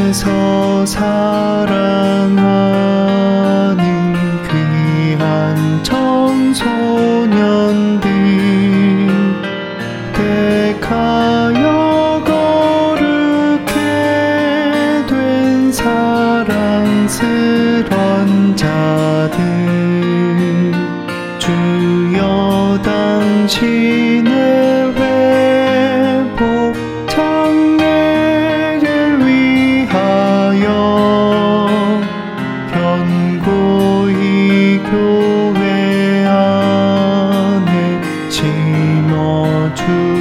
위해서 사랑하는 귀한 청소년들 택하여 거룩해 된 사랑스런 자들 주여 당신의 회복 장례를 위하여 견고히 교회 안에 심어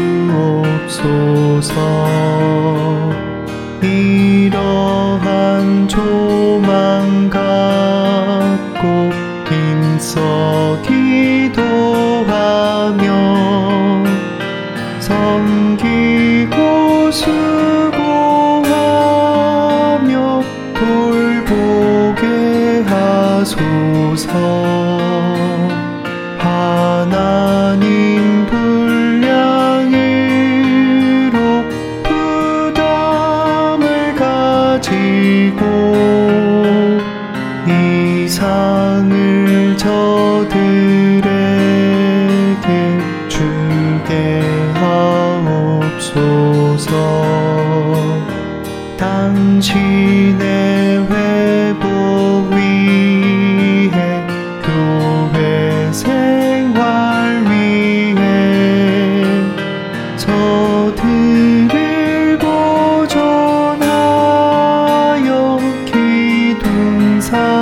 주옵소서. 이러한 조망 갖고 힘써 기도하며 섬기고 수고하며 돌보게 하소서. 하나님 분량으로 부담을 가지고 이 상을 저들에게 주게 하옵소서. 당신의 회복 위해 교회 생활 위해 저들을 보존하여 기둥사